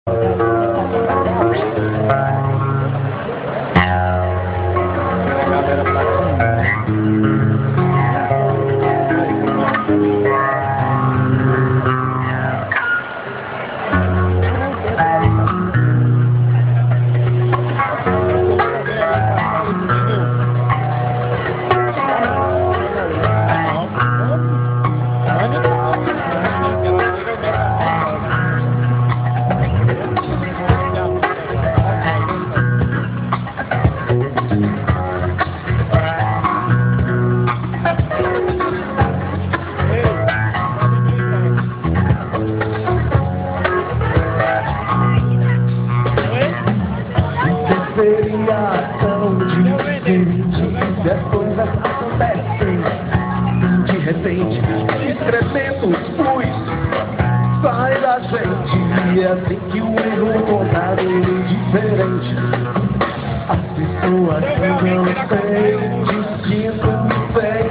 Seria tão diferente se as coisas acontecem de repente, excrementos, luz sai da gente, e é assim que o erro contado é diferente. As pessoas não têm destino, têm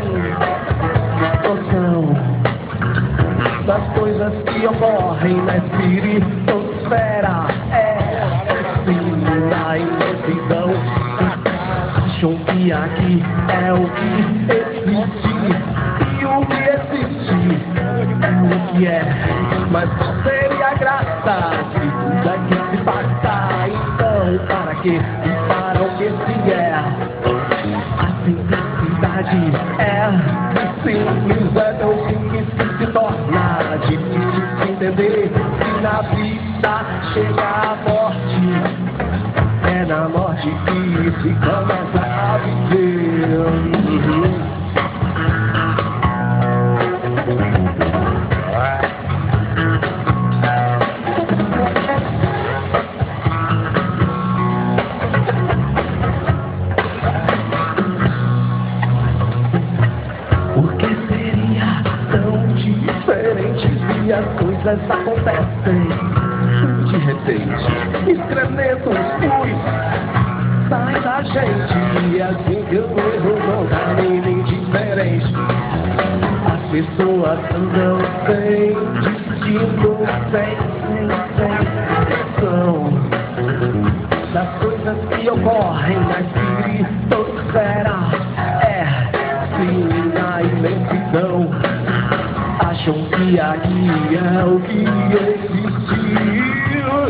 noção das coisas que ocorrem na espiritosfera. Na imensidão, acham que aqui é o que existe, e o que existe é o que é. Mas qual seria a graça de tudo que se passa? Então, para que e para o que se é? A simplicidade é simples, é tão simples que se torna difícil de entender. Se na vida chega a morte, é na morte que se começa a viver. Por que seria tão diferente se as coisas acontecem de repente? Excrementos, luz sai da gente, e assim que o erro não tá nem diferente. As pessoas não têm destino, sem noção das coisas que ocorrem na espiritosfera. Sim, na imensidão, acham que aqui é o que existiu,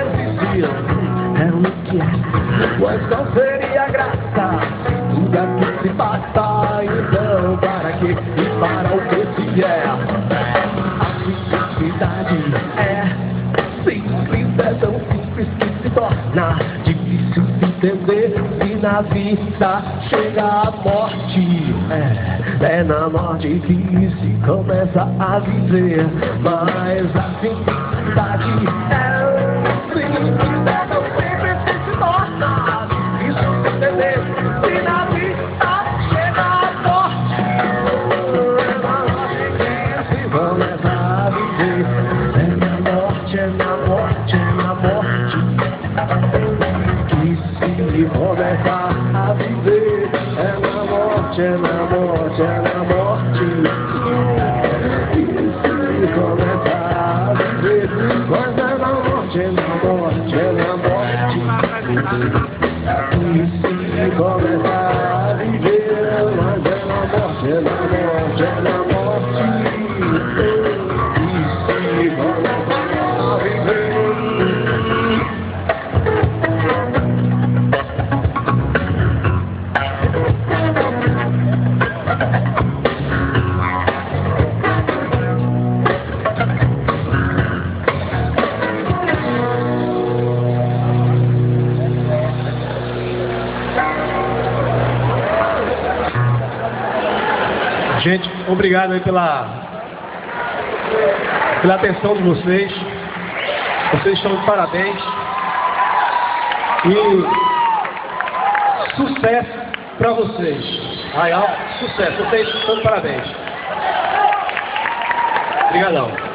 é o que é. Mas qual seria a graça? Tudo aqui se passa, então para que e para o que se é? A simplicidade é simples, é tão simples que se torna difícil de entender. Se na vida chega a morte, é na morte que se começa a viver. Mas a simplicidade é simples, é tão simples que se torna difícil de entender. Se na vida chega a morte, é na morte que se começa a viver. É na morte, é na morte, é na morte que se começa a viver. É na morte, é na morte, é na morte que se começa a viver. Mas é na morte, é na morte, é na morte que se começa a viver. Mas é na morte, é na morte, é na morte que se começa a viver. Gente, obrigado aí pela atenção de vocês. Vocês estão de parabéns. E sucesso para vocês. Arraial, sucesso. Vocês estão de parabéns. Obrigadão.